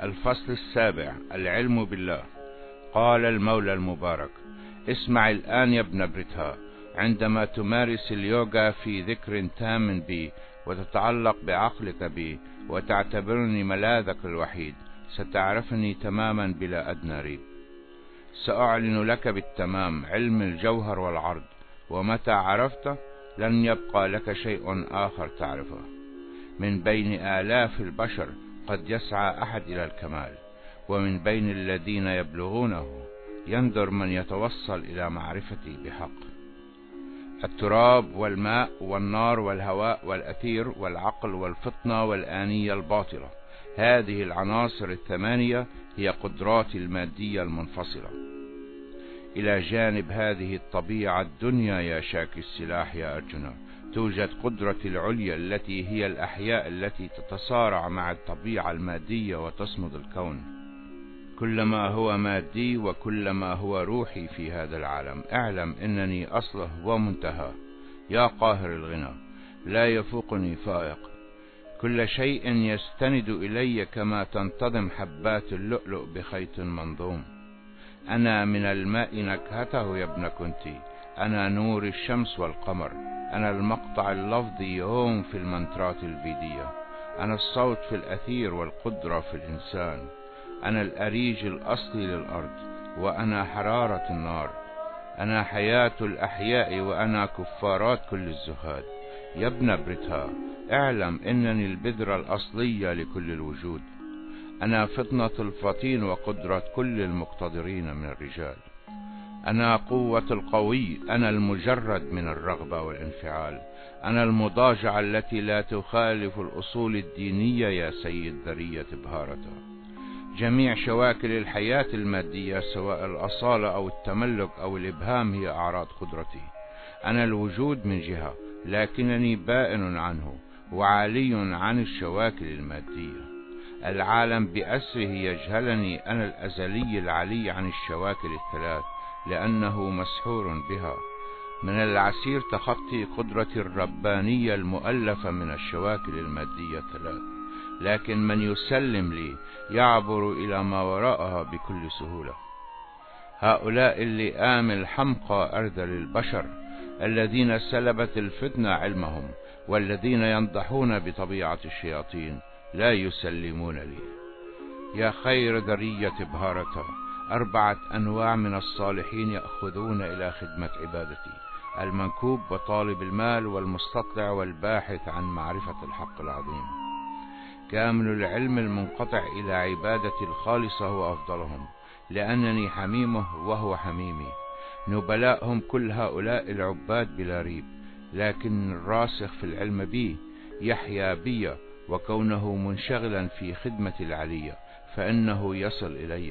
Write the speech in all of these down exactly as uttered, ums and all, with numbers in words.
الفصل السابع: العلم بالله. قال المولى المبارك: اسمع الآن يا ابن بريتها، عندما تمارس اليوغا في ذكر تام بي وتتعلق بعقلك بي وتعتبرني ملاذك الوحيد، ستعرفني تماما بلا أدنى ريب. سأعلن لك بالتمام علم الجوهر والعرض، ومتى عرفته لن يبقى لك شيء آخر تعرفه. من بين آلاف البشر قد يسعى أحد إلى الكمال، ومن بين الذين يبلغونه يندر من يتوصل إلى معرفتي بحق. التراب والماء والنار والهواء والأثير والعقل والفطنة والآنية الباطلة، هذه العناصر الثمانية هي قدراتي المادية المنفصلة. إلى جانب هذه الطبيعة الدنيا يا شاكي السلاح يا أرجنا، توجد قدرتي العليا التي هي الأحياء التي تتصارع مع الطبيعة المادية وتصمد الكون. كلما هو مادي وكلما هو روحي في هذا العالم، اعلم انني اصله ومنتهى. يا قاهر الغنى، لا يفوقني فائق. كل شيء يستند الي كما تنتظم حبات اللؤلؤ بخيط منظوم. انا من الماء نكهته يا ابن كنتي، انا نور الشمس والقمر، انا المقطع اللفظي يوم في المنترات الفيدية، انا الصوت في الاثير والقدرة في الانسان، أنا الأريج الأصلي للأرض، وأنا حرارة النار، أنا حياة الأحياء، وأنا كفارات كل الزهاد. يا ابن بريتها، اعلم إنني البذرة الأصلية لكل الوجود، أنا فطنة الفطين وقدرة كل المقتدرين من الرجال، أنا قوة القوي، أنا المجرد من الرغبة والانفعال، أنا المضاجعة التي لا تخالف الأصول الدينية يا سيد ذرية بهارته. جميع شواكل الحياة المادية سواء الأصالة أو التملك أو الإبهام هي أعراض قدرتي. أنا الوجود من جهة، لكنني بائن عنه وعالي عن الشواكل المادية. العالم بأسره يجهلني أنا الأزلي العلي عن الشواكل الثلاث، لأنه مسحور بها. من العسير تخطي قدرتي الربانية المؤلفة من الشواكل المادية الثلاث، لكن من يسلم لي يعبر إلى ما وراءها بكل سهولة. هؤلاء اللئام الحمقى أرذل البشر الذين سلبت الفتنة علمهم، والذين ينضحون بطبيعة الشياطين لا يسلمون لي. يا خير ذرية بهارته، أربعة أنواع من الصالحين يأخذون إلى خدمة عبادتي: المنكوب وطالب المال والمستطلع والباحث عن معرفة الحق العظيم. كامل العلم المنقطع إلى عبادتي الخالصة هو أفضلهم، لأنني حميمه وهو حميمي. نبلاءهم كل هؤلاء العباد بلا ريب، لكن الراسخ في العلم بي يحيا بي، وكونه منشغلا في خدمة العلية فإنه يصل إلي.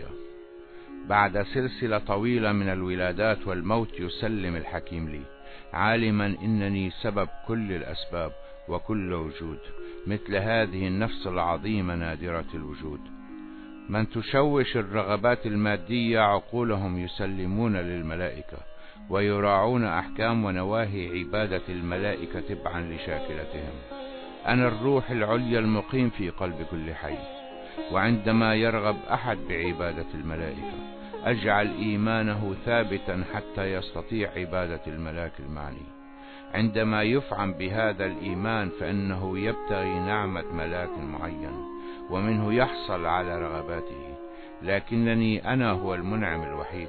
بعد سلسلة طويلة من الولادات والموت يسلم الحكيم لي، عالما إنني سبب كل الأسباب وكل وجود. مثل هذه النفس العظيمة نادرة الوجود. من تشوش الرغبات المادية عقولهم يسلمون للملائكة، ويراعون أحكام ونواهي عبادة الملائكة تبعا لشاكلتهم. أنا الروح العليا المقيم في قلب كل حي، وعندما يرغب أحد بعبادة الملائكة أجعل إيمانه ثابتا حتى يستطيع عبادة الملاك المعني. عندما يفعم بهذا الإيمان فإنه يبتغي نعمة ملاك معين، ومنه يحصل على رغباته، لكنني أنا هو المنعم الوحيد.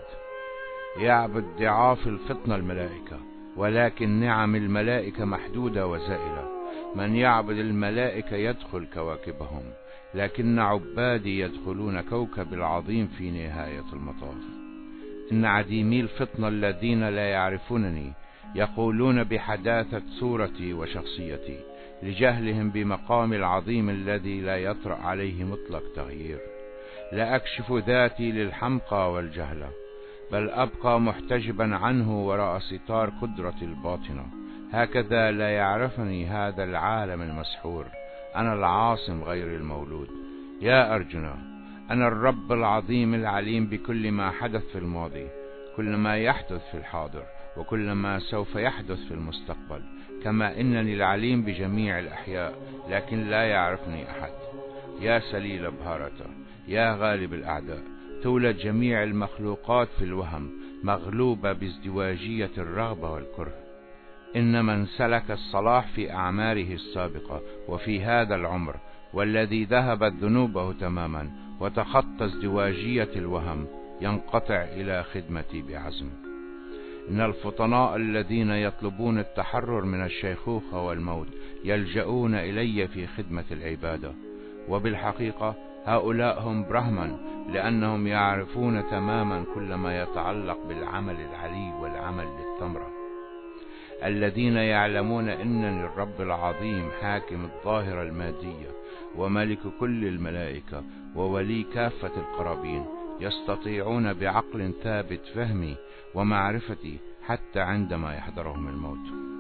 يعبد ضعاف الفطنة الملائكة، ولكن نعم الملائكة محدودة وزائلة. من يعبد الملائكة يدخل كواكبهم، لكن عبادي يدخلون كوكب العظيم في نهاية المطاف. إن عديمي الفطنة الذين لا يعرفونني يقولون بحداثة صورتي وشخصيتي، لجهلهم بمقام العظيم الذي لا يطرأ عليه مطلق تغيير. لا أكشف ذاتي للحمقى والجهلة، بل أبقى محتجبا عنه وراء ستار قدرتي الباطنة. هكذا لا يعرفني هذا العالم المسحور. أنا العاصم غير المولود. يا أرجنا، أنا الرب العظيم العليم بكل ما حدث في الماضي، كل ما يحدث في الحاضر، وكل ما سوف يحدث في المستقبل، كما إنني العليم بجميع الأحياء، لكن لا يعرفني أحد. يا سليل بهارته، يا غالب الأعداء، تولد جميع المخلوقات في الوهم، مغلوبة بازدواجية الرغبة والكره. إن من سلك الصلاح في أعماره السابقة وفي هذا العمر، والذي ذهبت ذنوبه تماما وتخطى ازدواجية الوهم، ينقطع إلى خدمتي بعزم. إن الفطناء الذين يطلبون التحرر من الشيخوخة والموت يلجؤون إلي في خدمة العبادة، وبالحقيقة هؤلاء هم برهما، لأنهم يعرفون تماما كل ما يتعلق بالعمل العلي والعمل للثمرة، الذين يعلمون أنني الرب العظيم حاكم الظاهرة المادية وملك كل الملائكة وولي كافة القرابين، يستطيعون بعقل ثابت فهمي ومعرفتي حتى عندما يحضرهم الموت.